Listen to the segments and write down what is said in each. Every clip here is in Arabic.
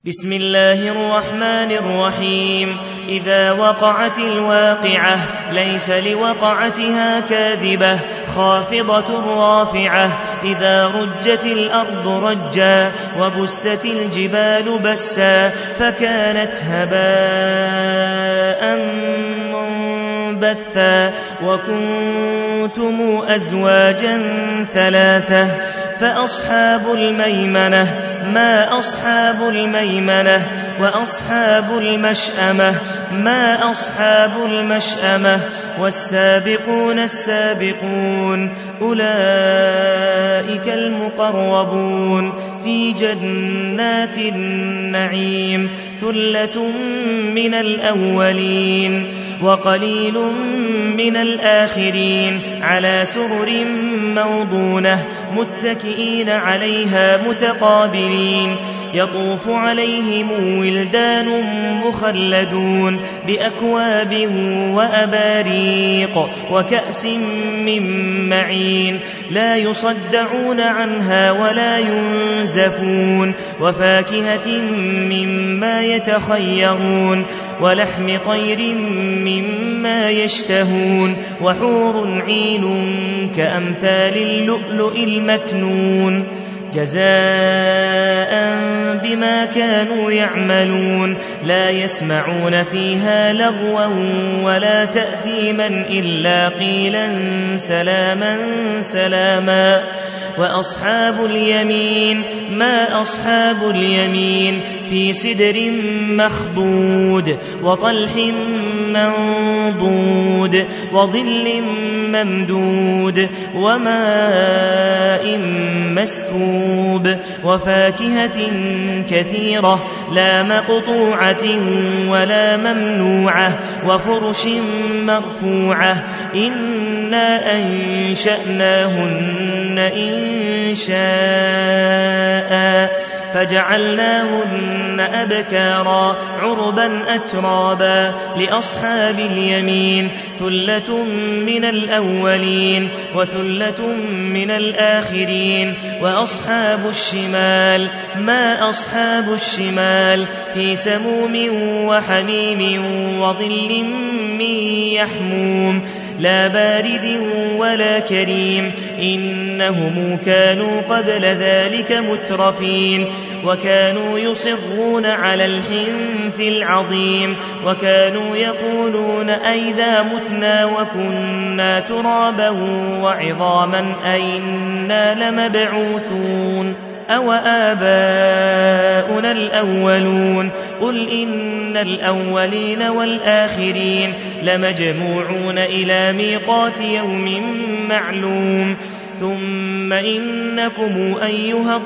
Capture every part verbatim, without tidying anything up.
بسم الله الرحمن الرحيم. إذا وقعت الواقعة ليس لوقعتها كاذبة خافضة رافعة. إذا رجت الأرض رجا وبست الجبال بسا فكانت هباء منبثا وكنتم أزواجا ثلاثة فأصحاب الميمنة ما أصحاب الميمنة وأصحاب المشأمة ما أصحاب المشأمة والسابقون السابقون أولئك المقربون في جنات النعيم ثلة من الأولين وقليل من الآخرين على سرر موضونة متكئين عليها متقابلين يطوف عليهم ولدان مخلدون بأكواب وأباريق وكأس من معين لا يصدعون عنها ولا ينزفون وفاكهة مما يتخيرون ولحم طير مما يشتهون وحور عين كأمثال اللؤلؤ المكنون جزاء بما كانوا يعملون لا يسمعون فيها لغوا ولا تأثيما إلا قيلا سلاما سلاما. وأصحاب اليمين ما أصحاب اليمين في سدر مخضود وطلح منضود وظل ممدود وماء مسكوب وفاكهة كثيرة لا مقطوعة ولا ممنوعة وفرش مرفوعة إنا أنشأناهن إن شاء فجعلناهن أبكارا عربا أترابا لأصحاب اليمين ثلة من الأولين وثلة من الآخرين. وأصحاب الشمال ما أصحاب الشمال في سموم وحميم وظل من يحموم لا بارد ولا كريم إنهم كانوا قبل ذلك مترفين وكانوا يصرون على الحنث العظيم وكانوا يقولون أئذا متنا وكنا ترابا وعظاما أئنا لمبعوثون أو آباؤنا الأولون قل إن الأولين والآخرين لمجموعون إلى ميقات يوم معلوم ثم إنكم أيها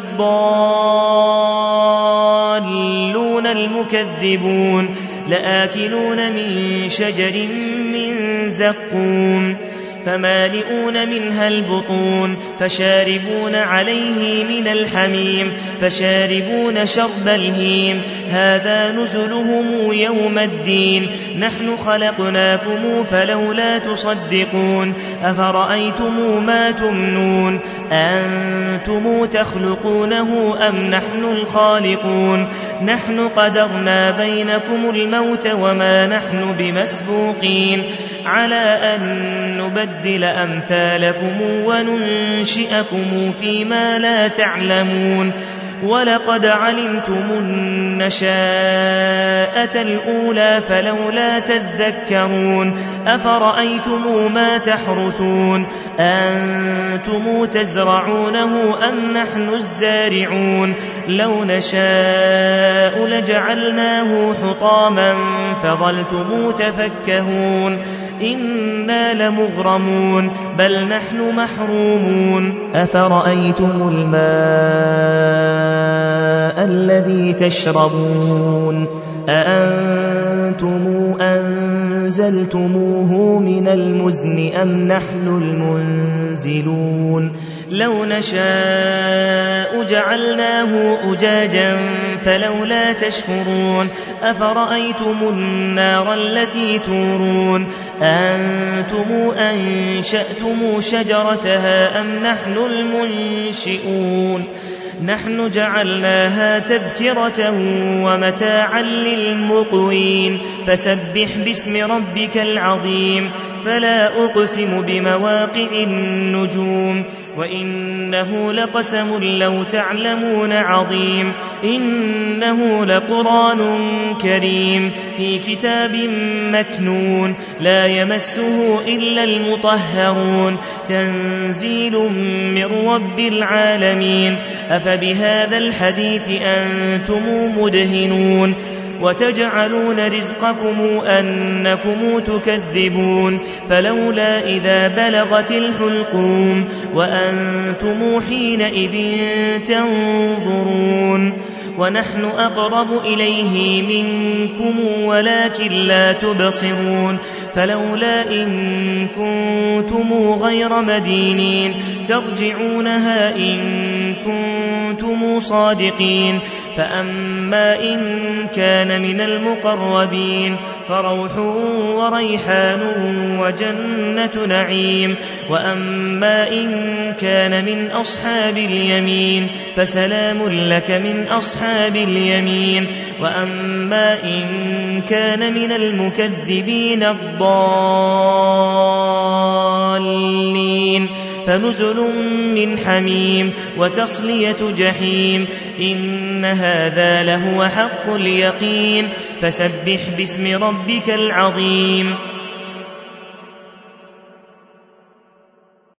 الضالون المكذبون لآكلون من شجر من زقوم فمالئون منها البطون فشاربون عليه من الحميم فشاربون شرب الهيم هذا نزلهم يوم الدين نحن خلقناكم فلولا تصدقون أفرأيتم ما تمنون أنتم تخلقونه أم نحن الخالقون نحن قدرنا بينكم الموت وما نحن بمسبوقين على أن نبدل أمثالكم وننشئكم فيما لا تعلمون ولقد علمتم النشاءة الأولى فلولا تذكرون أفرأيتم ما تحرثون أنتم تزرعونه أم نحن الزارعون لو نشاء لجعلناه حطاما فظلتم تفكهون إنا لمغرمون بل نحن محرومون أفرأيتم الماء الذي تشربون أأنتم أنزلتموه من المزن أم نحن المنزلون لو نشاء جعلناه أجاجا فلولا تشكرون أفرأيتم النار التي تورون أنتم أنشأتم شجرتها أم نحن المنشئون نحن جعلناها تذكرة ومتاعا للمقوين فسبح باسم ربك العظيم فلا أقسم بمواقع النجوم وإنه لقسم لو تعلمون عظيم إنه لقرآن كريم في كتاب مكنون لا يمسه إلا المطهرون تنزيل من رب العالمين أفبهذا الحديث أنتم مدهنون وتجعلون رزقكم أنكم تكذبون فلولا إذا بلغت الحلقوم وأنتم حينئذ تنظرون ونحن أقرب إليه منكم ولكن لا تبصرون فلولا إن كنتم غير مدينين ترجعونها إن كنتم صادقين فأما إن كان من المقربين فروح وريحان وجنة نعيم وأما إن كان من أصحاب اليمين فسلام لك من أصحاب اليمين وأما إن كان من المكذبين الضالين فنزل من حميم وتصلية جحيم إن هذا لهو حق اليقين فسبح باسم ربك العظيم